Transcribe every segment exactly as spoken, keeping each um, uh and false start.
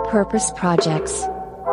Purpose Projects.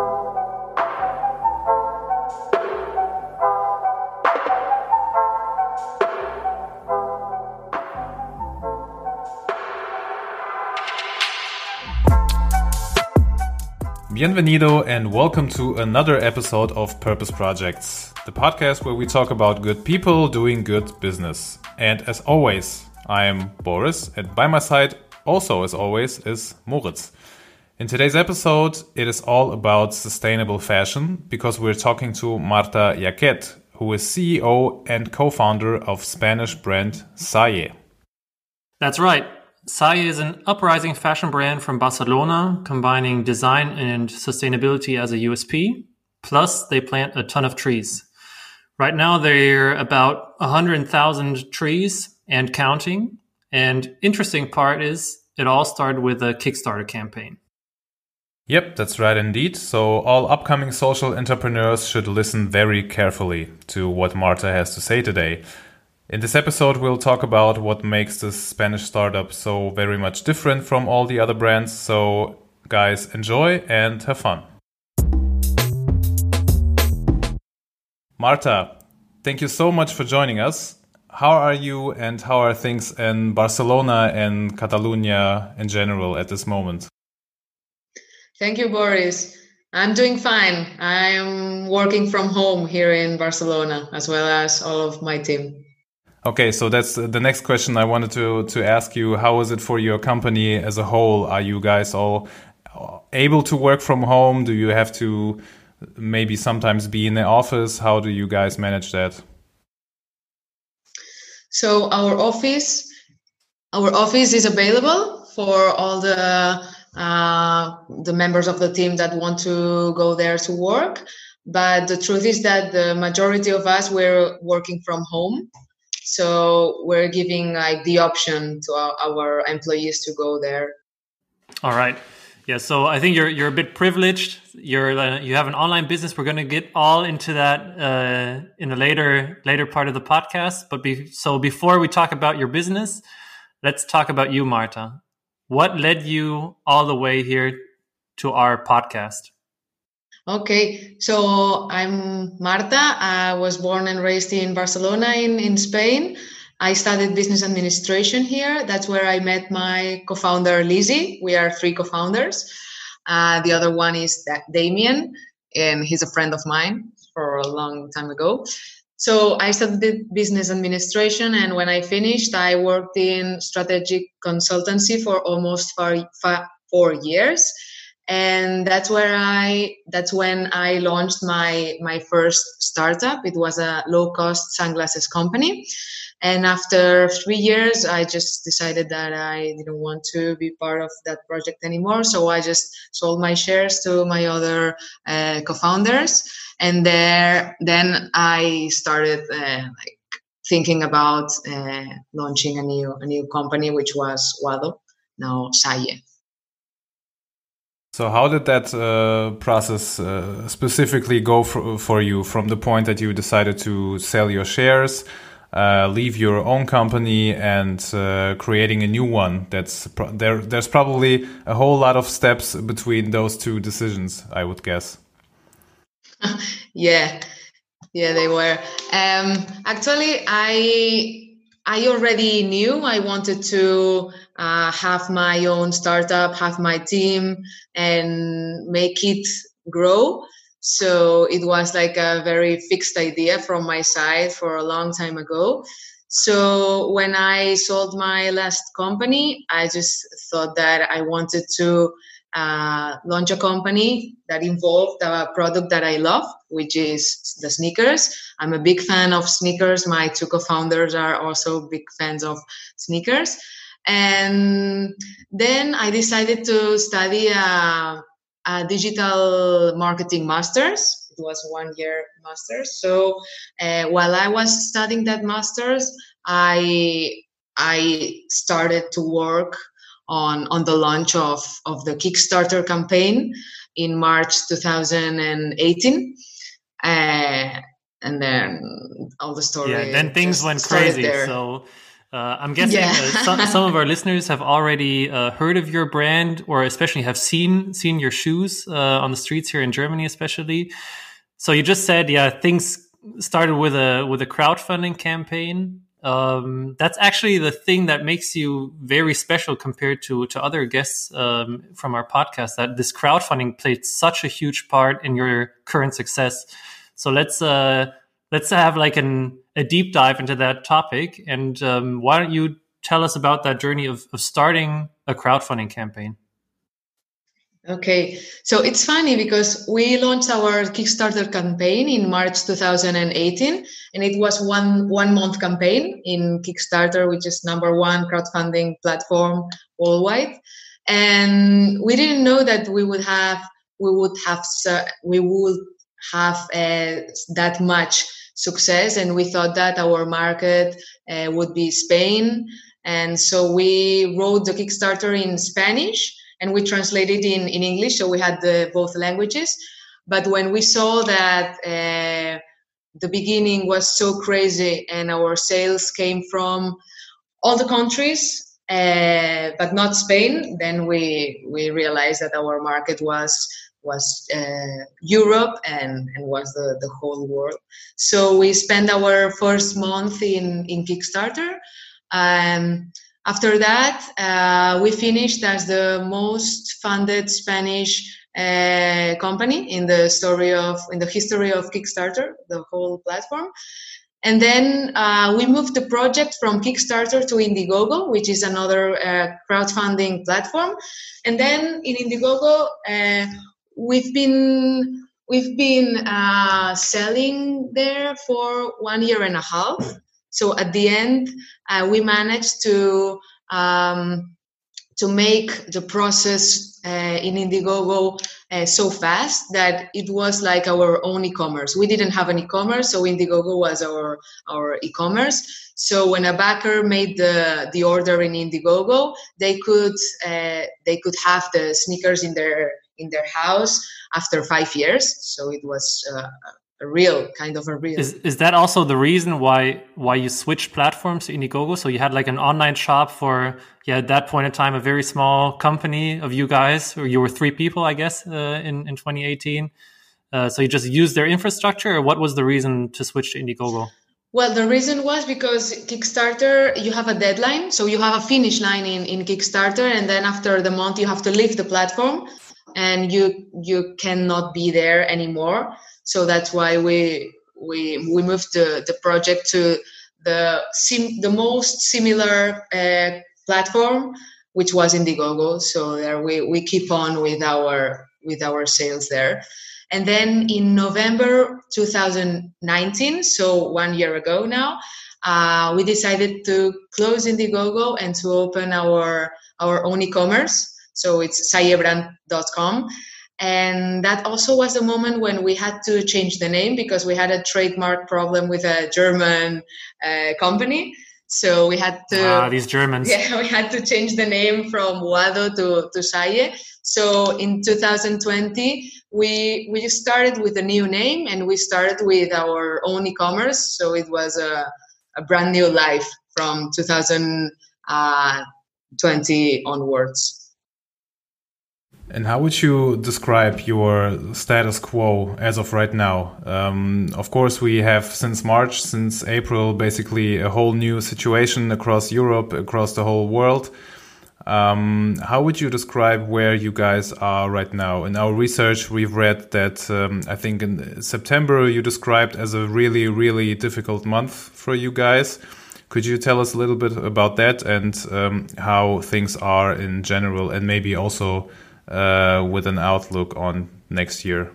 Bienvenido and welcome to another episode of Purpose Projects, the podcast where we talk about good people doing good business. And as always, I am Boris, and by my side, also as always, is Moritz. In today's episode, it is all about sustainable fashion because we're talking to Marta Yaquet, who is C E O and co-founder of Spanish brand Saye. That's right. Saye is an uprising fashion brand from Barcelona, combining design and sustainability as a U S P. Plus, they plant a ton of trees. Right now, they're about one hundred thousand trees and counting. And interesting part is it all started with a Kickstarter campaign. Yep, that's right indeed. So all upcoming social entrepreneurs should listen very carefully to what Marta has to say today. In this episode, we'll talk about what makes this Spanish startup so very much different from all the other brands. So guys, enjoy and have fun. Marta, thank you so much for joining us. How are you and how are things in Barcelona and Catalonia in general at this moment? Thank you, Boris. I'm doing fine. I'm working from home here in Barcelona, as well as all of my team. Okay, so that's the next question I wanted to, to ask you. How is it for your company as a whole? Are you guys all able to work from home? Do you have to maybe sometimes be in the office? How do you guys manage that? So our office, our office is available for all the uh, the members of the team that want to go there to work. But the truth is that the majority of us were working from home. So we're giving like the option to our, our employees to go there. All right. Yeah. So I think you're you're a bit privileged. You're uh, you have an online business. We're going to get all into that uh, in a later later part of the podcast. But be, so before we talk about your business, let's talk about you, Marta. What led you all the way here to our podcast? Okay, so I'm Marta. I was born and raised in Barcelona in, in Spain. I studied business administration here. That's where I met my co-founder, Lizzie. We are three co-founders. Uh, the other one is Damien, and he's a friend of mine for a long time ago. So I studied business administration, and when I finished, I worked in strategic consultancy for almost four, four years. And that's where I, that's when I launched my, my first startup. It was a low cost sunglasses company. And after three years, I just decided that I didn't want to be part of that project anymore. So I just sold my shares to my other uh, co-founders. And there, then I started uh, like thinking about uh, launching a new, a new company, which was Wado, now Saye. So how did that uh, process uh, specifically go for, for you from the point that you decided to sell your shares, uh, leave your own company and uh, creating a new one? That's pro- there. There's probably a whole lot of steps between those two decisions, I would guess. yeah, yeah, they were. Um, actually, I I already knew I wanted to uh, have my own startup, have my team, and make it grow. So it was like a very fixed idea from my side for a long time ago. So when I sold my last company, I just thought that I wanted to uh, launch a company that involved a product that I love, which is the sneakers. I'm a big fan of sneakers. My two co-founders are also big fans of sneakers. And then I decided to study a, a digital marketing master's. It was one year master's. So uh, while I was studying that master's, I I started to work on, on the launch of, of the Kickstarter campaign in March two thousand eighteen. Uh, and then all the story. Yeah, then things went crazy. There. So Uh, I'm guessing Yeah. uh, some, some of our listeners have already uh, heard of your brand, or especially have seen seen your shoes uh, on the streets here in Germany, especially. So you just said, yeah, things started with a with a crowdfunding campaign. Um, that's actually the thing that makes you very special compared to to other guests um, from our podcast. That this crowdfunding played such a huge part in your current success. So let's uh, let's have like an a deep dive into that topic. And um, why don't you tell us about that journey of, of starting a crowdfunding campaign? Okay, so it's funny because we launched our Kickstarter campaign in March two thousand eighteen, and it was one one month campaign in Kickstarter, which is number one crowdfunding platform worldwide. And we didn't know that we would have we would have we would have uh, that much success, and we thought that our market uh, would be Spain, and so we wrote the Kickstarter in Spanish and we translated in in English, so we had the both languages. But when we saw that uh, the beginning was so crazy and our sales came from all the countries uh, but not Spain, then we we realized that our market was was uh, Europe and, and was the, the whole world. So we spent our first month in, in Kickstarter. Um, after that, uh, we finished as the most funded Spanish uh, company in the story of in the history of Kickstarter, the whole platform. And then uh, we moved the project from Kickstarter to Indiegogo, which is another uh, crowdfunding platform. And then in Indiegogo, uh, We've been we've been uh, selling there for one year and a half. So at the end, uh, we managed to um, to make the process uh, in Indiegogo uh, so fast that it was like our own e-commerce. We didn't have an e-commerce, so Indiegogo was our our e-commerce. So when a backer made the the order in Indiegogo, they could uh, they could have the sneakers in their in their house after five years. So it was uh, a real kind of a real. Is is that also the reason why why you switched platforms to Indiegogo? So you had like an online shop for, yeah, at that point in time, a very small company of you guys, or you were three people, I guess, uh, in, in twenty eighteen. Uh, so you just used their infrastructure, or what was the reason to switch to Indiegogo? Well, the reason was because Kickstarter, you have a deadline. So you have a finish line in, in Kickstarter, and then after the month, you have to leave the platform. And you you cannot be there anymore. So that's why we we we moved the, the project to the sim, the most similar uh, platform, which was Indiegogo. So there we, we keep on with our with our sales there. And then in November two thousand nineteen, so one year ago now, uh, we decided to close Indiegogo and to open our our own e-commerce. So it's sayebrand dot com. And that also was the moment when we had to change the name because we had a trademark problem with a German uh, company. So we had to... Ah, these Germans. Yeah, we had to change the name from Wado to, to Saye. So in two thousand twenty, we we just started with a new name and we started with our own e-commerce. So it was a, a brand new life from two thousand twenty onwards. And how would you describe your status quo as of right now? Um, of course, we have since March, since April, basically a whole new situation across Europe, across the whole world. Um, how would you describe where you guys are right now? In our research, we've read that um, I think in September you described as a really, really difficult month for you guys. Could you tell us a little bit about that and um, how things are in general, and maybe also Uh, with an outlook on next year?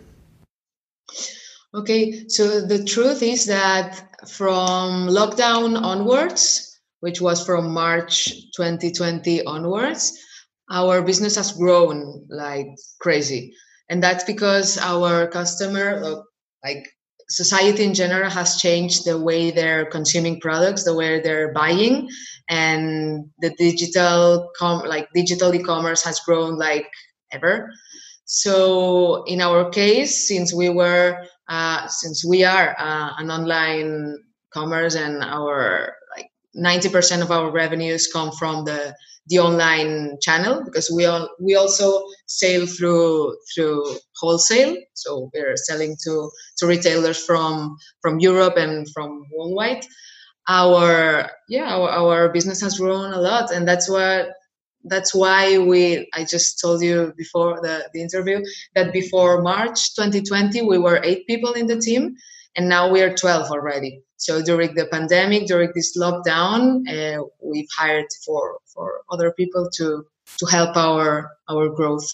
Okay, so the truth is that from lockdown onwards, which was from March twenty twenty onwards, our business has grown like crazy. And that's because our customer, like society in general, has changed the way they're consuming products, the way they're buying, and the digital com- like digital e-commerce has grown like ever. So in our case, since we were, uh, since we are uh, an online commerce and our like ninety percent of our revenues come from the the online channel, because we all, we also sell through through wholesale. So we're selling to to retailers from from Europe and from worldwide. Our yeah our, our business has grown a lot, and that's what that's why we I just told you before the, the interview that before March twenty twenty we were eight people in the team, and now we are twelve already. So during the pandemic, during this lockdown, uh, we've hired for for other people to to help our our growth.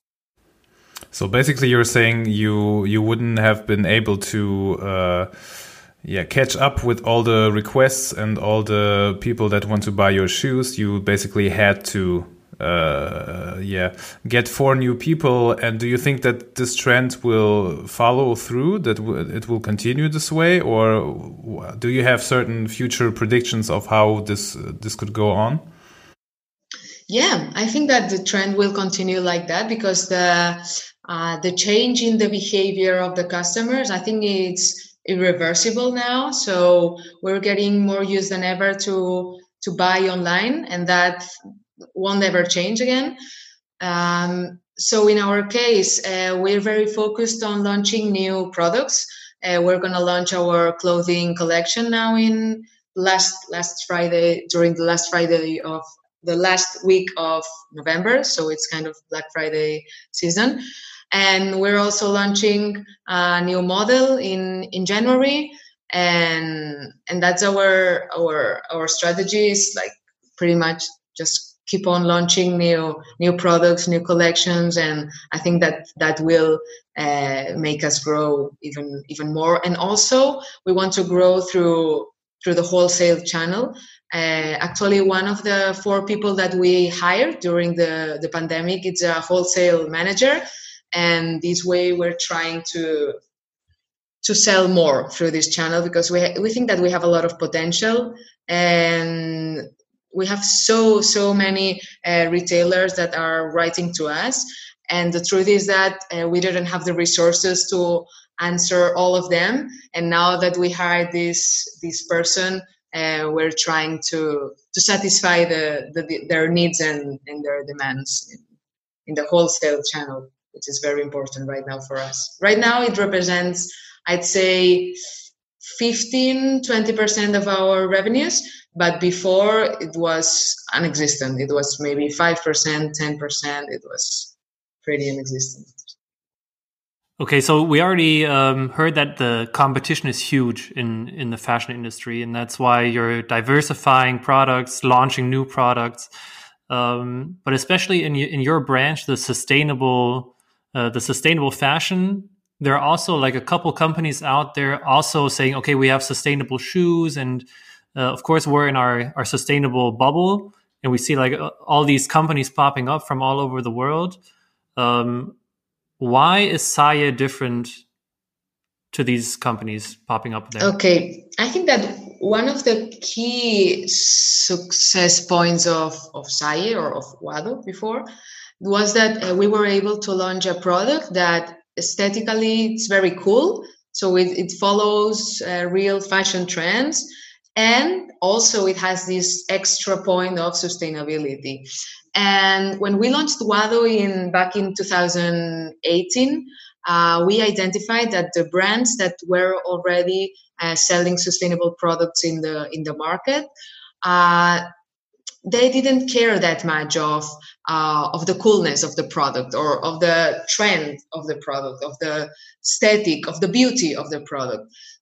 So basically, you're saying you you wouldn't have been able to uh, yeah catch up with all the requests and all the people that want to buy your shoes. You basically had to uh, yeah get four new people. And do you think that this trend will follow through? That w- it will continue this way, or do you have certain future predictions of how this uh, this could go on? Yeah, I think that the trend will continue like that, because the uh, the change in the behavior of the customers, I think it's irreversible now. So we're getting more used than ever to to buy online, and that won't ever change again. Um, so in our case, uh, we're very focused on launching new products. Uh, we're going to launch our clothing collection now in last last Friday, during the last Friday of the last week of November. So it's kind of Black Friday season. And we're also launching a new model in, in January. And and that's our our our strategy is like pretty much just keep on launching new new products, new collections, and I think that that will uh, make us grow even even more. And also, we want to grow through through the wholesale channel. Uh, actually, one of the four people that we hired during the the pandemic is a wholesale manager, and this way we're trying to to sell more through this channel, because we we think that we have a lot of potential, and we have so, so many uh, retailers that are writing to us. And the truth is that uh, we didn't have the resources to answer all of them. And now that we hired this this person, uh, we're trying to to satisfy the, the their needs and, and their demands in, in the wholesale channel, which is very important right now for us. Right now, it represents, I'd say, fifteen, twenty percent of our revenues. But before, it was non-existent. It was maybe five percent, ten percent. It was pretty inexistent. Okay, so we already um, heard that the competition is huge in, in the fashion industry, and that's why you're diversifying products, launching new products. Um, but especially in in your branch, the sustainable uh, the sustainable fashion, there are also like a couple companies out there also saying, okay, we have sustainable shoes, and uh, of course we're in our, our sustainable bubble, and we see like uh, all these companies popping up from all over the world. Um, why is Saye different to these companies popping up there? Okay, I think that one of the key success points of, of Saye or of Wado before was that uh, we were able to launch a product that aesthetically it's very cool. So it, it follows uh, real fashion trends. And also it has this extra point of sustainability. And when we launched Wado in back in two thousand eighteen, uh, we identified that the brands that were already uh, selling sustainable products in the in the market, uh, they didn't care that much of uh, of the coolness of the product or of the trend of the product, of the aesthetic, of the beauty of the product.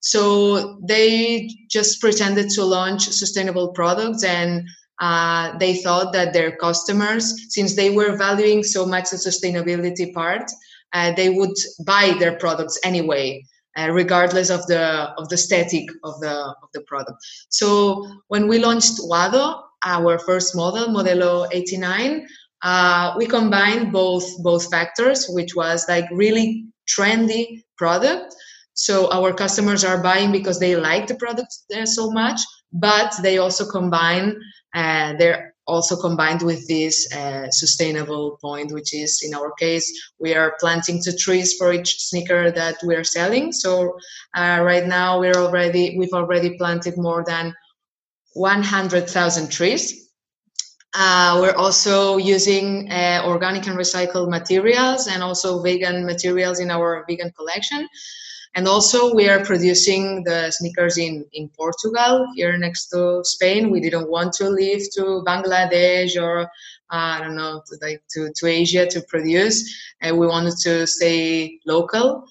So they just pretended to launch sustainable products, and uh, they thought that their customers, since they were valuing so much the sustainability part, uh, they would buy their products anyway, uh, regardless of the of the aesthetic of the of the product. So when we launched Wado, our first model, Modelo eighty-nine, uh, we combined both both factors, which was like really trendy product. So our customers are buying because they like the product so much, but they also combine, uh, they're also combined with this uh, sustainable point, which is, in our case, we are planting two trees for each sneaker that we are selling. So uh, right now we're already, we've already planted more than one hundred thousand trees. Uh, we're also using uh, organic and recycled materials and also vegan materials in our vegan collection. And also we are producing the sneakers in, in Portugal, here next to Spain. We didn't want to leave to Bangladesh or, uh, I don't know, to, like to, to Asia to produce. And we wanted to stay local.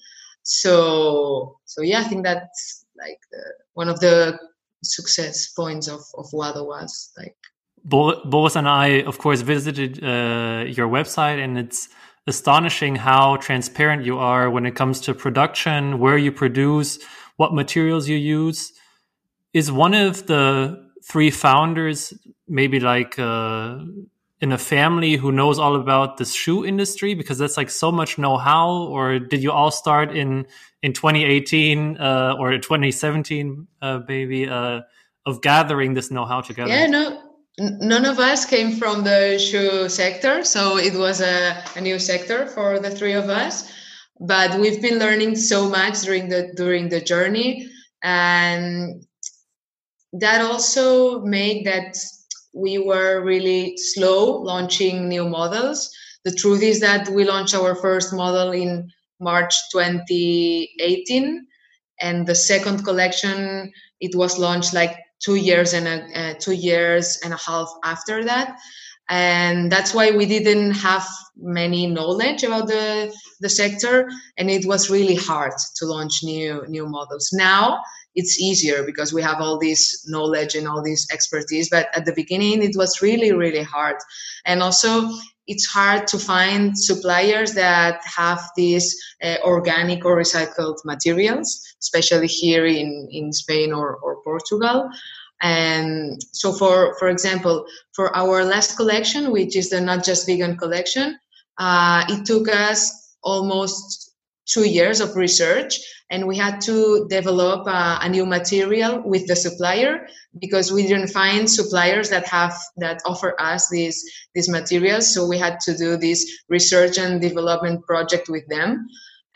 So, so yeah, I think that's like the, one of the success points of, of Wado was like, Boris and I, of course, visited uh, your website, and it's astonishing how transparent you are when it comes to production, where you produce, what materials you use. Is one of the three founders maybe like uh, in a family who knows all about the shoe industry? Because that's like so much know-how. Or did you all start in in twenty eighteen uh, or twenty seventeen, uh, maybe, uh, of gathering this know-how together? Yeah, no. None of us came from the shoe sector, so it was a, a new sector for the three of us. But we've been learning so much during the during the journey, and that also made that we were really slow launching new models. The truth is that we launched our first model in March twenty eighteen, and the second collection, it was launched like two years and a uh, two years and a half after that. And that's why we didn't have many knowledge about the, the sector. And it was really hard to launch new, new models. Now it's easier because we have all this knowledge and all this expertise. But at the beginning, it was really, really hard. And also it's hard to find suppliers that have these uh, organic or recycled materials, especially here in, in Spain or, or Portugal. And so for, for example, for our last collection, which is the Not Just Vegan collection, uh, it took us almost two years of research, and we had to develop uh, a new material with the supplier because we didn't find suppliers that have that offer us these these materials. So we had to do this research and development project with them.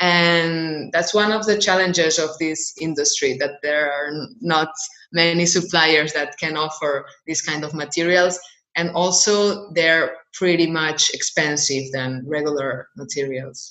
And that's one of the challenges of this industry, that there are not many suppliers that can offer this kind of materials. And also they're pretty much expensive than regular materials.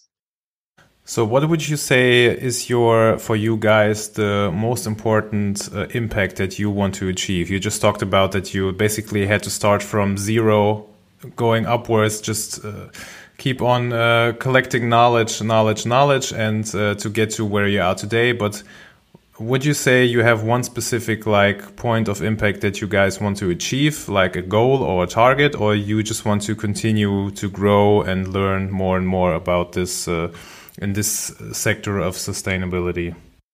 So what would you say is your, for you guys, the most important uh, impact that you want to achieve? You just talked about that you basically had to start from zero, going upwards, just uh, keep on uh, collecting knowledge, knowledge, knowledge, and uh, to get to where you are today. But would you say you have one specific like point of impact that you guys want to achieve, like a goal or a target, or you just want to continue to grow and learn more and more about this uh, in this sector of sustainability?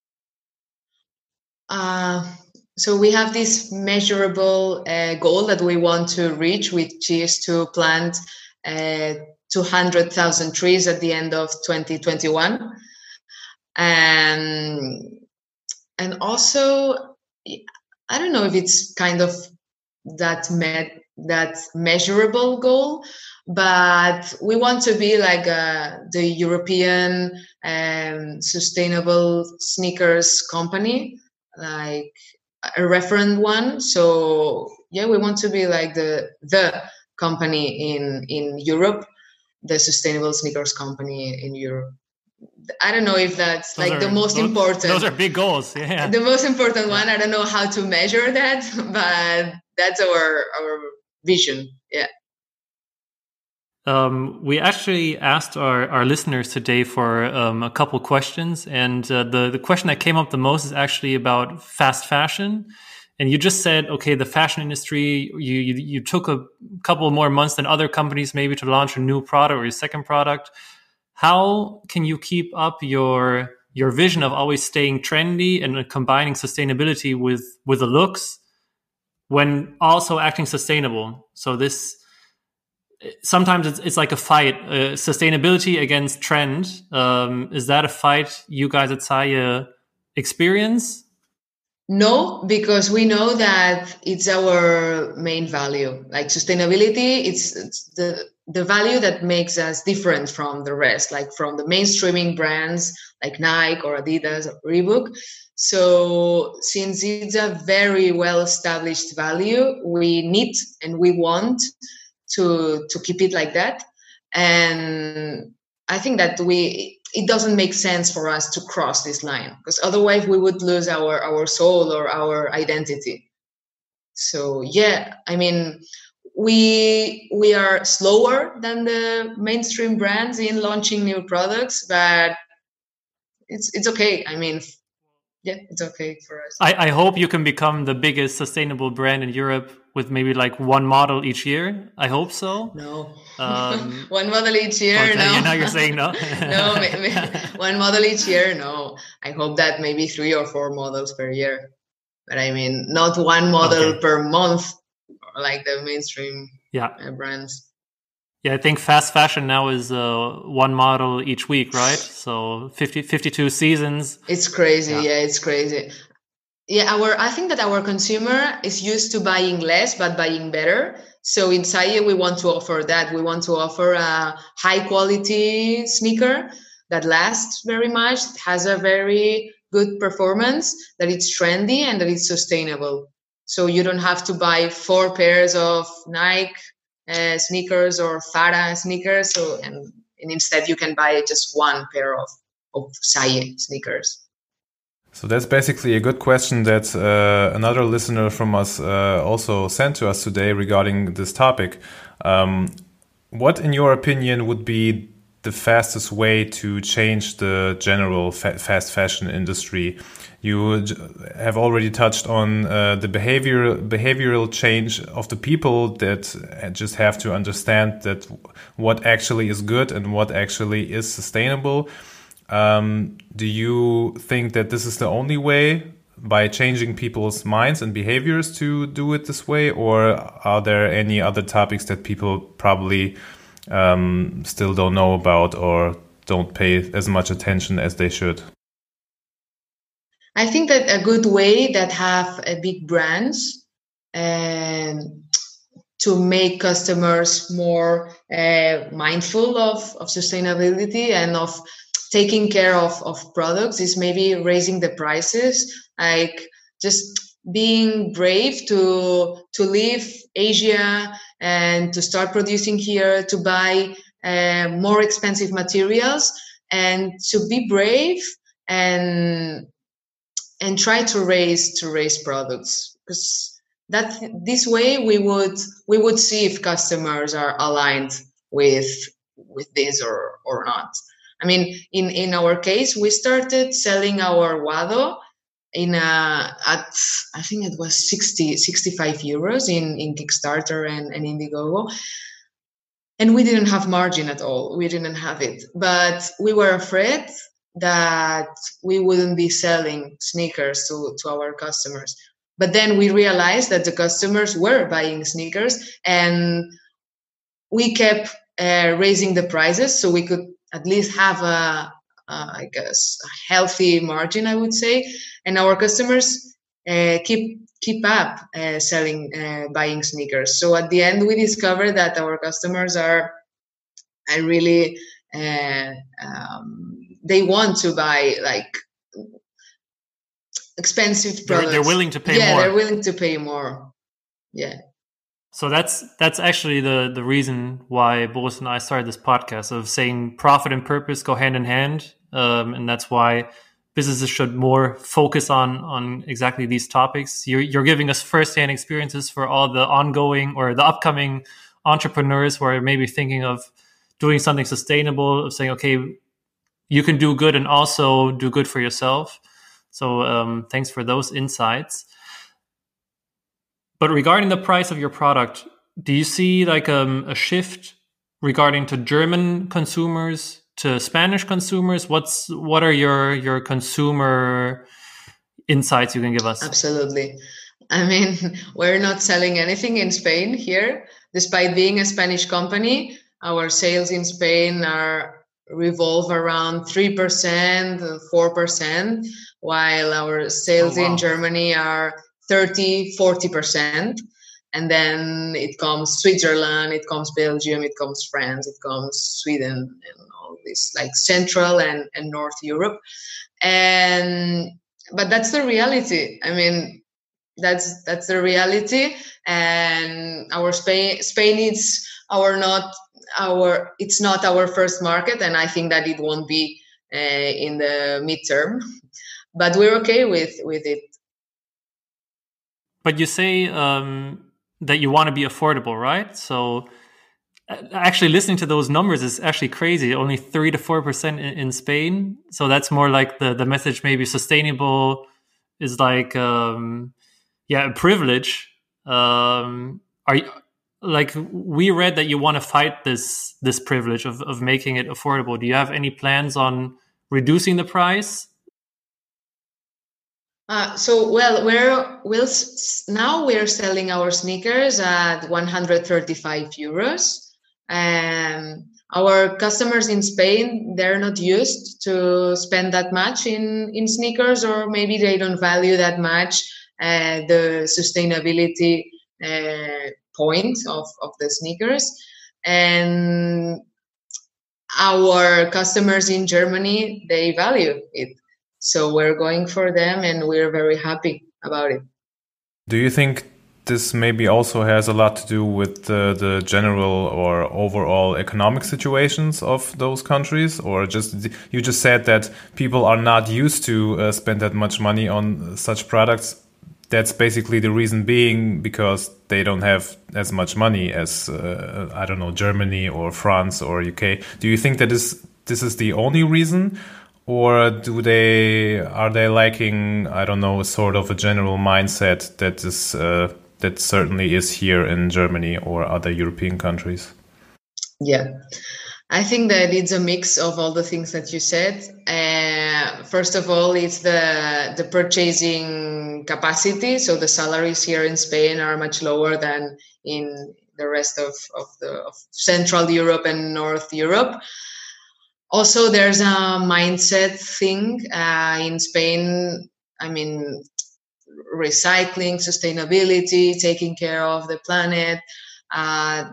Uh, so we have this measurable uh, goal that we want to reach, which is to plant uh, two hundred thousand trees at the end of twenty twenty-one. And And also, I don't know if it's kind of that med- that measurable goal, but we want to be like a, the European um, sustainable sneakers company, like a referent one. So yeah, we want to be like the the company in in Europe, the sustainable sneakers company in Europe. I don't know if that's those like are, the most those, important. Those are big goals. Yeah. The most important one. I don't know how to measure that, but that's our our vision. Yeah. Um, we actually asked our, our listeners today for um, a couple questions, and uh, the the question that came up the most is actually about fast fashion. And you just said, okay, the fashion industry, you you, you took a couple more months than other companies maybe to launch a new product or your second product. How can you keep up your your vision of always staying trendy and combining sustainability with with the looks when also acting sustainable? So this sometimes it's it's like a fight, uh, sustainability against trend. Um, is that a fight you guys at Saye experience? No, because we know that it's our main value. Like sustainability, it's, it's the the value that makes us different from the rest, like from the mainstreaming brands like Nike or Adidas or Reebok. So since it's a very well-established value, we need and we want to to keep it like that. And I think that we it doesn't make sense for us to cross this line, because otherwise we would lose our our soul or our identity. So yeah, I mean, we we are slower than the mainstream brands in launching new products, but it's it's okay. I mean, yeah, it's okay for us. I, I hope you can become the biggest sustainable brand in Europe with maybe like one model each year. I hope so. No, um, one model each year. Okay, no, now you're saying no. No, maybe, one model each year. No, I hope that maybe three or four models per year. But I mean, not one model okay. per month, like the mainstream yeah. uh, brands. Yeah, I think fast fashion now is uh, one model each week, right? So fifty, fifty-two seasons. It's crazy. Yeah. yeah, it's crazy. Yeah, our I think that our consumer is used to buying less, but buying better. So in Saie, we want to offer that. We want to offer a high quality sneaker that lasts very much, has a very good performance, that it's trendy and that it's sustainable. So you don't have to buy four pairs of Nike uh, sneakers or Farah sneakers. So and, and instead you can buy just one pair of, of Saie sneakers. So that's basically a good question that uh, another listener from us uh, also sent to us today regarding this topic. Um, what, in your opinion, would be the fastest way to change the general fa- fast fashion industry? You have already touched on uh, the behavior, behavioral change of the people that just have to understand that what actually is good and what actually is sustainable. Um, do you think that this is the only way, by changing people's minds and behaviors, to do it this way? Or are there any other topics that people probably um, still don't know about or don't pay as much attention as they should? I think that a good way that have a big brands and to make customers more uh, mindful of, of sustainability and of taking care of, of products is maybe raising the prices, like just being brave to to leave Asia and to start producing here, to buy uh, more expensive materials, and to be brave and and try to raise to raise products, because that this way we would we would see if customers are aligned with with this or or not. I mean, in, in our case, we started selling our Wado in a, at, I think it was sixty, sixty-five euros in, in Kickstarter and, and Indiegogo. And we didn't have margin at all. We didn't have it. But we were afraid that we wouldn't be selling sneakers to, to our customers. But then we realized that the customers were buying sneakers, and we kept uh, raising the prices so we could at least have a, a I guess, a healthy margin, I would say. And our customers uh, keep keep up uh, selling, uh, buying sneakers. So at the end, we discovered that our customers are, are really, uh, um, they want to buy like expensive products. They're, they're willing to pay yeah, more. Yeah, they're willing to pay more. Yeah. So that's that's actually the, the reason why Boris and I started this podcast, of saying profit and purpose go hand in hand. Um, and that's why businesses should more focus on on exactly these topics. You're, you're giving us firsthand experiences for all the ongoing or the upcoming entrepreneurs who are maybe thinking of doing something sustainable, of saying, okay, you can do good and also do good for yourself. So um, thanks for those insights. But regarding the price of your product, do you see like um, a shift regarding to German consumers to Spanish consumers? What's what are your your consumer insights you can give us? Absolutely. I mean, we're not selling anything in Spain here, despite being a Spanish company. Our sales in Spain are revolve around three percent, four percent, while our sales oh, wow. in Germany are thirty, forty percent. And then it comes Switzerland, it comes Belgium, it comes France, it comes Sweden, and all this like Central and, and North Europe. And but that's the reality. I mean, that's that's the reality. And our Spain Spain is our not our it's not our first market, and I think that it won't be uh, in the midterm. But we're okay with with it. But you say um, that you want to be affordable, right? So actually listening to those numbers is actually crazy. Only three to four percent in, in Spain. So that's more like the, the message, maybe sustainable is like, um, yeah, a privilege. Um, are you, like, we read that you want to fight this, this privilege of, of making it affordable. Do you have any plans on reducing the price? Uh, so, well, we're we'll, now we're selling our sneakers at one hundred thirty-five euros. Um, our customers in Spain, they're not used to spend that much in, in sneakers, or maybe they don't value that much uh, the sustainability uh, point of, of the sneakers. And our customers in Germany, they value it. So we're going for them, and we're very happy about it. Do you think this maybe also has a lot to do with the, the general or overall economic situations of those countries? Or just you just said that people are not used to uh, spend that much money on such products. That's basically the reason being because they don't have as much money as, uh, I don't know, Germany or France or U K. Do you think that is, this is the only reason? Or do they are they lacking, I don't know, sort of a general mindset that is uh, that certainly is here in Germany or other European countries? Yeah, I think that it's a mix of all the things that you said. Uh, first of all, it's the the purchasing capacity. So the salaries here in Spain are much lower than in the rest of, of the of Central Europe and North Europe. Also, there's a mindset thing uh, in Spain. I mean, recycling, sustainability, taking care of the planet uh,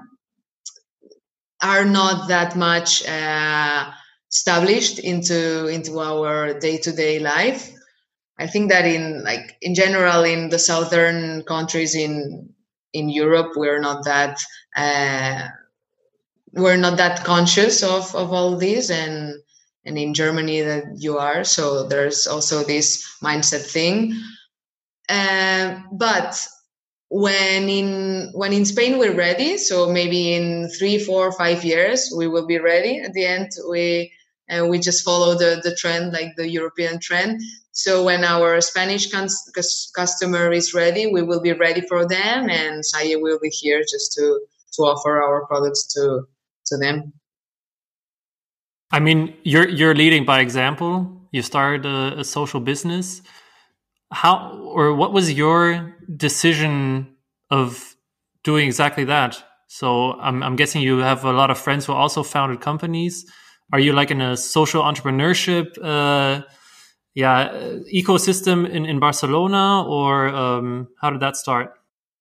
are not that much uh, established into into our day-to-day life. I think that in like in general in the southern countries in in Europe, we're not that. Uh, we're not that conscious of, of all this, and and in Germany that you are, so there's also this mindset thing. Uh, but when in when in Spain we're ready, so maybe in three, four, five years we will be ready. At the end, we uh, we just follow the the trend, like the European trend. So when our Spanish cus- customer is ready, we will be ready for them, and Saye will be here just to to offer our products to. to them. I mean, you're you're leading by example. You started a, a social business. How or what was your decision of doing exactly that? So I'm I'm guessing you have a lot of friends who also founded companies. Are you like in a social entrepreneurship, uh, yeah, ecosystem in, in Barcelona, or um, how did that start?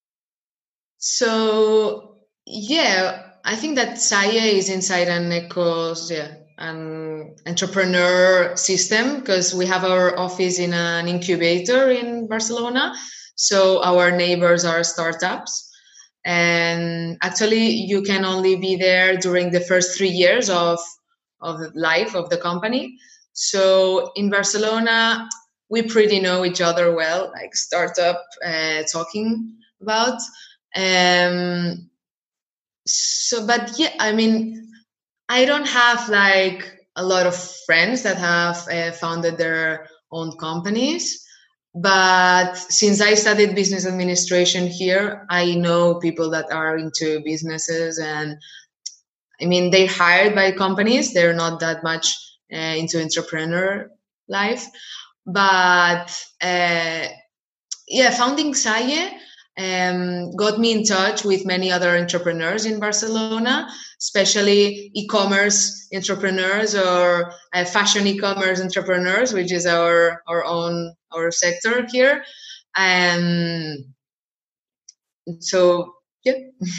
So yeah. I think that Saye is inside an ecos, yeah, an entrepreneur system, because we have our office in an incubator in Barcelona. So our neighbors are startups. And actually, you can only be there during the first three years of, of the life of the company. So in Barcelona, we pretty know each other well, like startup uh, talking about. Um, So, but yeah, I mean, I don't have like a lot of friends that have uh, founded their own companies. But since I studied business administration here, I know people that are into businesses, and I mean, they're hired by companies. They're not that much uh, into entrepreneur life. But uh, yeah, founding Saye Um, got me in touch with many other entrepreneurs in Barcelona, especially e-commerce entrepreneurs or uh, fashion e-commerce entrepreneurs, which is our our own our sector here. And so yeah.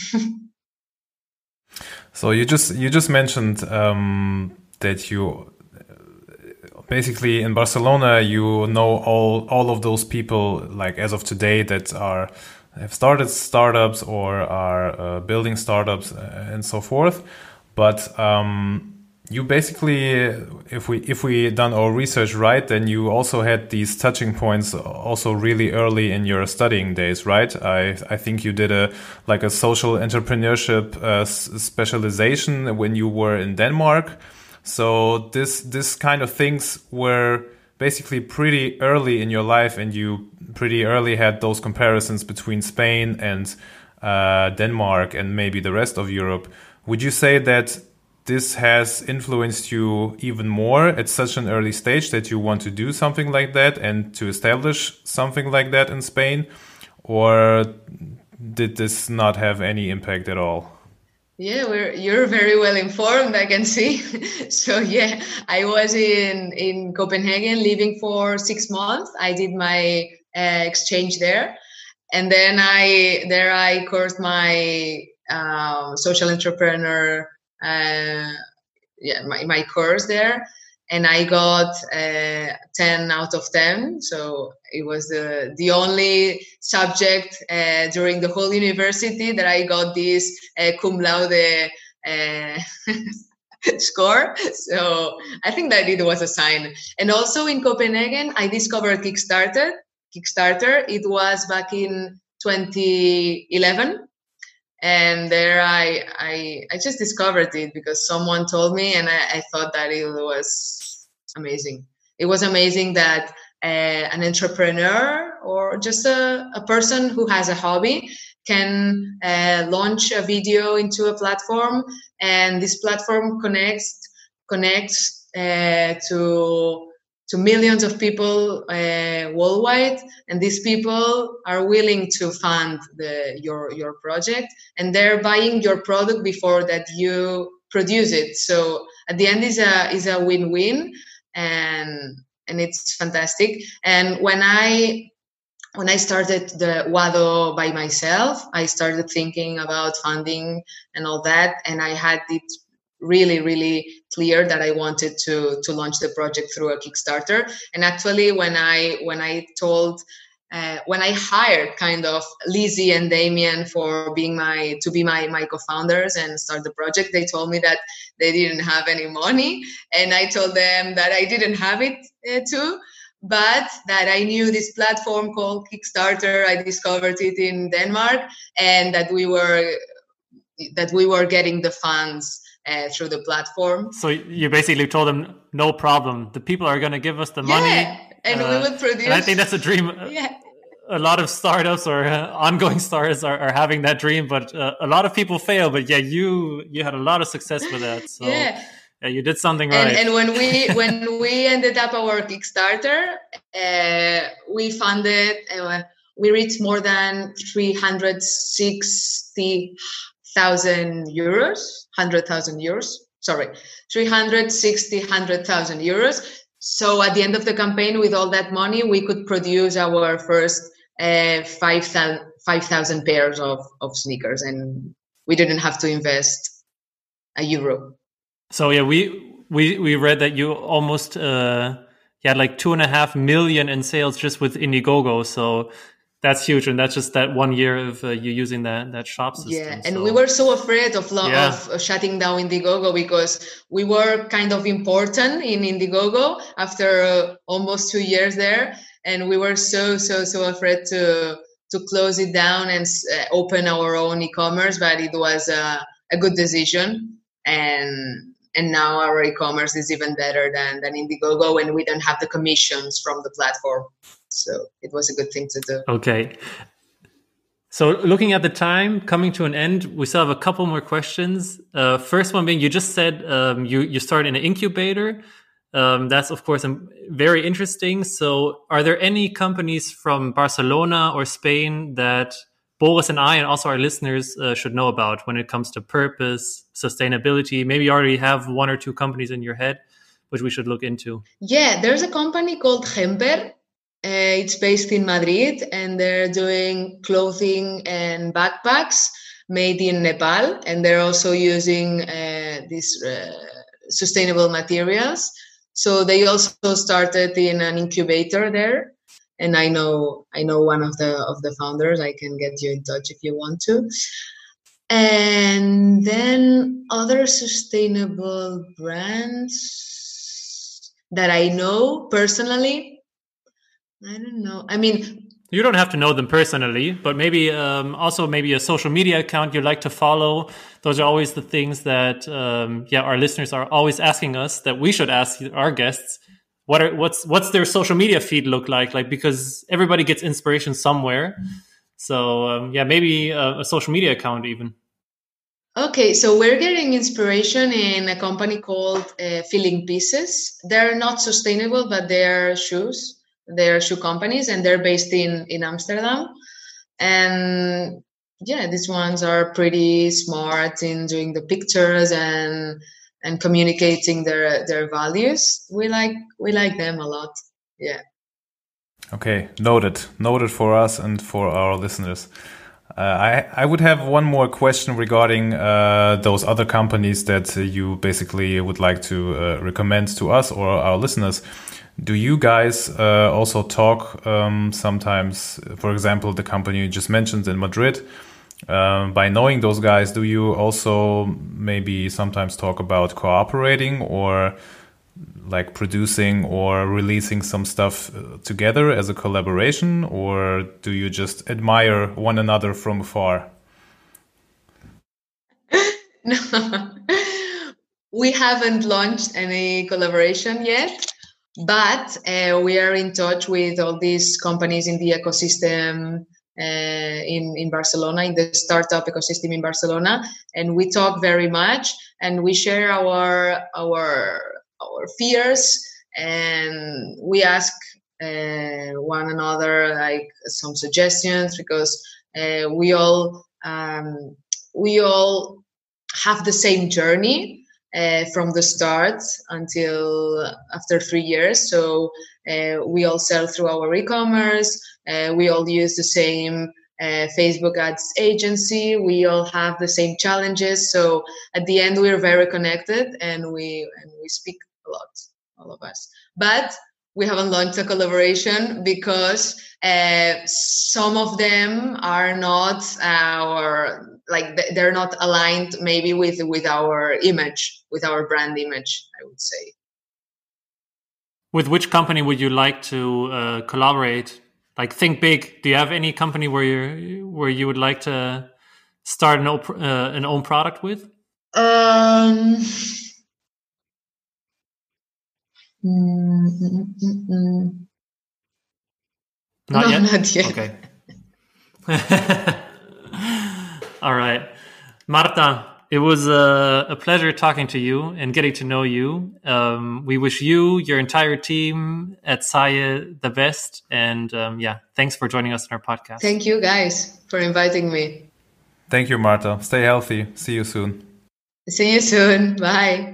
So you just you just mentioned um, that you basically in Barcelona you know all all of those people, like as of today, that are have started startups or are uh, building startups and so forth. But um, you basically, if we if we done our research right, then you also had these touching points also really early in your studying days, right? I I think you did a like a social entrepreneurship uh, specialization when you were in Denmark. So this this kind of things were basically pretty early in your life, and you pretty early had those comparisons between Spain and uh, Denmark and maybe the rest of Europe. Would you say that this has influenced you even more at such an early stage that you want to do something like that and to establish something like that in Spain? Or did this not have any impact at all? Yeah, we're, you're very well informed, I can see. So yeah, I was in, in Copenhagen living for six months. I did my uh, exchange there. And then I there I coursed my uh, social entrepreneur uh, yeah, my, my course there. And I got uh, ten out of ten. So it was the, the only subject uh, during the whole university that I got this uh, cum laude uh, score. So I think that it was a sign. And also in Copenhagen, I discovered Kickstarter. Kickstarter. It was back in twenty eleven. And there I, I I just discovered it because someone told me, and I, I thought that it was amazing. It was amazing that uh, an entrepreneur or just a, a person who has a hobby can uh, launch a video into a platform, and this platform connects connects uh, to to millions of people uh, worldwide, and these people are willing to fund the, your your project, and they're buying your product before that you produce it. So at the end is a is a win-win, and and it's fantastic. And when I when I started the Wado by myself, I started thinking about funding and all that, and I had it really, really clear that I wanted to to launch the project through a Kickstarter. And actually, when I when I told uh, when I hired kind of Lizzie and Damien for being my to be my my co-founders and start the project, they told me that they didn't have any money, and I told them that I didn't have it uh, too, but that I knew this platform called Kickstarter. I discovered it in Denmark, and that we were that we were getting the funds Uh, through the platform. So you basically told them, no problem. The people are going to give us the yeah, money. and uh, we will produce. And I think that's a dream. Yeah. A lot of startups or uh, ongoing startups are, are having that dream, but uh, a lot of people fail. But yeah, you you had a lot of success with that. So yeah. yeah, you did something and, right. And when we when we ended up our Kickstarter, uh, we funded. Uh, we reached more than three hundred sixty thousand euros. Hundred thousand euros. Sorry, three hundred sixty, hundred thousand euros. So at the end of the campaign, with all that money, we could produce our first uh, five thousand pairs of, of sneakers, and we didn't have to invest a euro. So yeah, we we we read that you almost uh, you had like two and a half million in sales just with Indiegogo. So that's huge, and that's just that one year of uh, you using that that shop system. Yeah, and so. we were so afraid of, lo- yeah. of shutting down Indiegogo because we were kind of important in Indiegogo after uh, almost two years there, and we were so so so afraid to to close it down and uh, open our own e-commerce. But it was uh, a good decision, and and now our e-commerce is even better than than Indiegogo, and we don't have the commissions from the platform. So it was a good thing to do. Okay. So looking at the time coming to an end, we still have a couple more questions. Uh, first one being, you just said um, you, you started in an incubator. Um, that's, of course, um, very interesting. So are there any companies from Barcelona or Spain that Boris and I and also our listeners uh, should know about when it comes to purpose, sustainability? Maybe you already have one or two companies in your head, which we should look into. Yeah, there's a company called Hemper. Uh, it's based in Madrid, and they're doing clothing and backpacks made in Nepal, and they're also using uh, these uh, sustainable materials. So they also started in an incubator there, and I know I know one of the of the founders. I can get you in touch if you want to. And then other sustainable brands that I know personally. I don't know. I mean, you don't have to know them personally, but maybe um, also maybe a social media account you like to follow. Those are always the things that um, yeah, our listeners are always asking us that we should ask our guests. What are what's what's their social media feed look like? Like, because everybody gets inspiration somewhere. So um, yeah, maybe a, a social media account even. Okay, so we're getting inspiration in a company called uh, Filling Pieces. They're not sustainable, but they're shoes. They're shoe companies, and they're based in, in Amsterdam. And yeah, these ones are pretty smart in doing the pictures and and communicating their their values. We like we like them a lot. Yeah. Okay, noted. Noted for us and for our listeners. Uh, I I would have one more question regarding uh, those other companies that uh, you basically would like to uh, recommend to us or our listeners. Do you guys uh, also talk um, sometimes, for example, the company you just mentioned in Madrid, uh, by knowing those guys, do you also maybe sometimes talk about cooperating or like producing or releasing some stuff together as a collaboration, or do you just admire one another from afar? No, we haven't launched any collaboration yet. But uh, we are in touch with all these companies in the ecosystem uh, in, in Barcelona, in the startup ecosystem in Barcelona. And we talk very much, and we share our our our fears, and we ask uh, one another like some suggestions, because uh, we all um, we all have the same journey. Uh, from the start until after three years. So uh, we all sell through our e-commerce. Uh, we all use the same uh, Facebook ads agency. We all have the same challenges. So at the end, we're very connected, and we and we speak a lot, all of us. But we haven't launched a collaboration because uh, some of them are not our, like they're not aligned maybe with, with our image, with our brand image, I would say. With which company would you like to uh, collaborate? Like, think big. Do you have any company where you where you would like to start an, op- uh, an own product with? Um. Mm, mm, mm, mm. Not no, yet? not yet. Okay. All right. Marta, it was a, a pleasure talking to you and getting to know you. Um, we wish you, your entire team at Saye the best. And um, yeah, thanks for joining us on our podcast. Thank you guys for inviting me. Thank you, Marta. Stay healthy. See you soon. See you soon. Bye.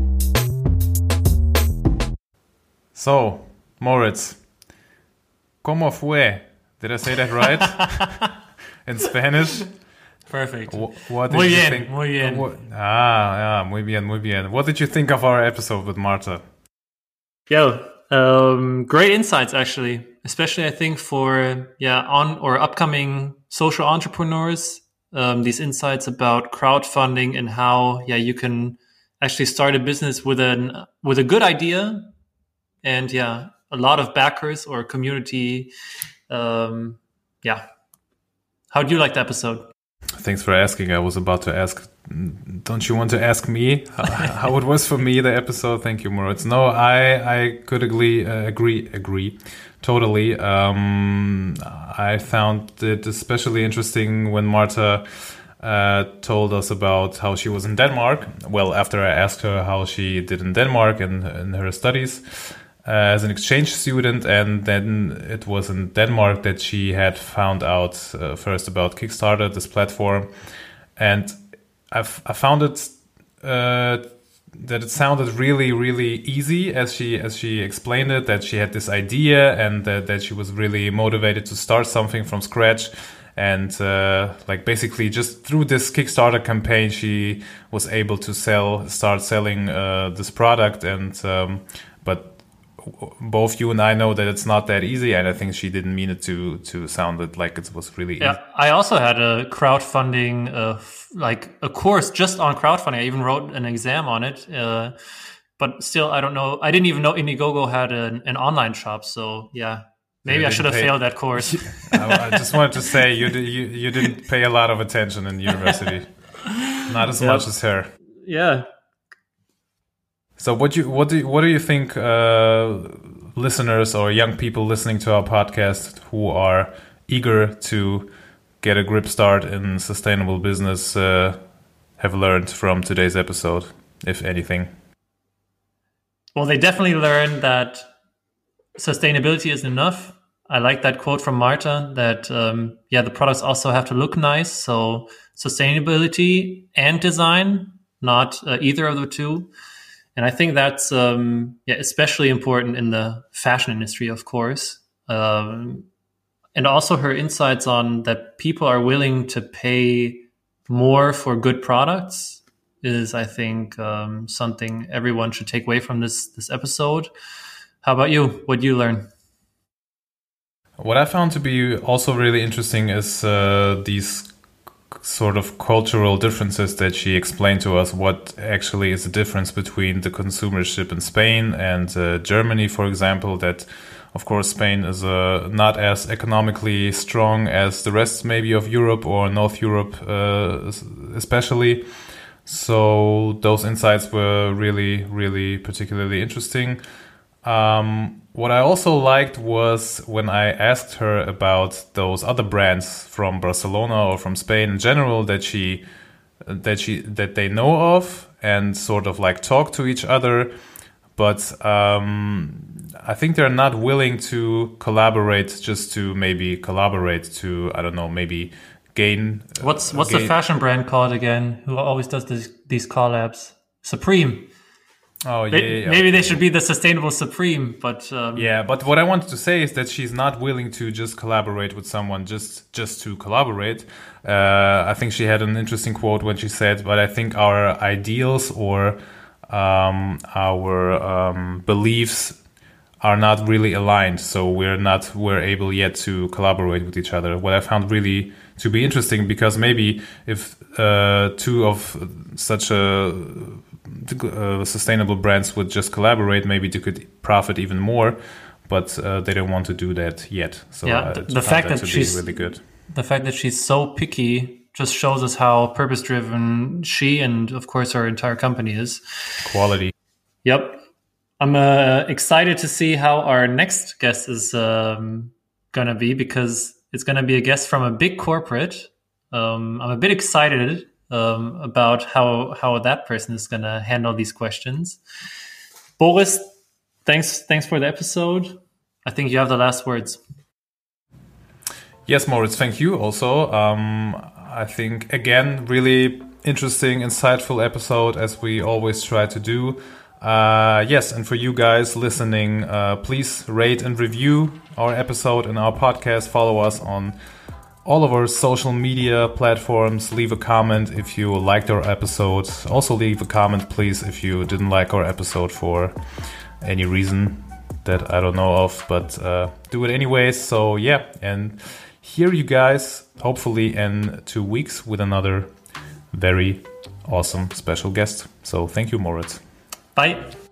So, Moritz, ¿cómo fue? Did I say that right? In Spanish? Perfect. What did muy you bien, think? muy bien. What, ah, yeah, muy bien, muy bien. What did you think of our episode with Marta? Yeah, um, great insights actually, especially I think for yeah on or upcoming social entrepreneurs. Um, these insights about crowdfunding and how yeah you can actually start a business with an with a good idea, and yeah a lot of backers or community. Um, yeah, how do you like the episode? Thanks for asking. I was about to ask, don't you want to ask me how it was for me, the episode? Thank you, Moritz. No, I, I could agree, uh, agree, agree, totally. Um, I found it especially interesting when Marta uh, told us about how she was in Denmark. Well, after I asked her how she did in Denmark and in her studies uh, as an exchange student, and then it was in Denmark that she had found out uh, first about Kickstarter, this platform. And I've, I found it uh, that it sounded really, really easy as she as she explained it. That she had this idea and that, that she was really motivated to start something from scratch. And uh, like basically just through this Kickstarter campaign, she was able to sell, start selling uh, this product. And um, but both you and I know that it's not that easy, and I think she didn't mean it to to sound it like it was really yeah, easy. I also had a crowdfunding, uh, f- like a course just on crowdfunding. I even wrote an exam on it. Uh, but still, I don't know. I didn't even know Indiegogo had an, an online shop. So yeah. Maybe I should have pay. failed that course. I, I just wanted to say you, did, you you didn't pay a lot of attention in university, not as yep. much as her. Yeah. So what you what do you, what do you think uh, listeners or young people listening to our podcast who are eager to get a grip start in sustainable business uh, have learned from today's episode, if anything? Well, they definitely learned that sustainability isn't enough. I like that quote from Marta that, um, yeah, the products also have to look nice. So sustainability and design, not uh, either of the two. And I think that's um, yeah, especially important in the fashion industry, of course. Um, and also her insights on that people are willing to pay more for good products is, I think, um, something everyone should take away from this this episode. How about you? What did you learn? What I found to be also really interesting is uh, these sort of cultural differences that she explained to us. What actually is the difference between the consumership in Spain and uh, Germany, for example, that of course Spain is uh, not as economically strong as the rest maybe of Europe or North Europe uh, especially. So those insights were really, really particularly interesting. Um, what I also liked was when I asked her about those other brands from Barcelona or from Spain in general that she that she that they know of and sort of like talk to each other, but um, I think they're not willing to collaborate just to maybe collaborate to I don't know maybe gain. What's what's gain. the fashion brand called again? Who always does this, these collabs? Supreme. Oh yeah, they, yeah, maybe okay. they should be the sustainable Supreme, but um, yeah. But what I wanted to say is that she's not willing to just collaborate with someone just just to collaborate. Uh, I think she had an interesting quote when she said, "But I think our ideals or um, our um, beliefs are not really aligned, so we're not we're able yet to collaborate with each other." What I found really to be interesting, because maybe if uh, two of such a Uh, sustainable brands would just collaborate, maybe they could profit even more, but uh, they don't want to do that yet. So yeah, uh, the, the fact that, that she's really good. The fact that she's so picky just shows us how purpose-driven she and, of course, her entire company is. Quality. Yep. I'm uh, excited to see how our next guest is um, gonna be, because it's gonna be a guest from a big corporate. Um, I'm a bit excited. Um, about how how that person is going to handle these questions. Boris, thanks thanks for the episode. I think you have the last words. Yes, Moritz, thank you also. Um, I think, again, really interesting, insightful episode, as we always try to do. Uh, yes, and for you guys listening, uh, please rate and review our episode and our podcast. Follow us on all of our social media platforms. Leave a comment if you liked our episode. Also leave a comment, please, if you didn't like our episode for any reason that I don't know of, but uh, do it anyways. So yeah, and hear you guys hopefully in two weeks with another very awesome special guest. So thank you, Moritz. Bye.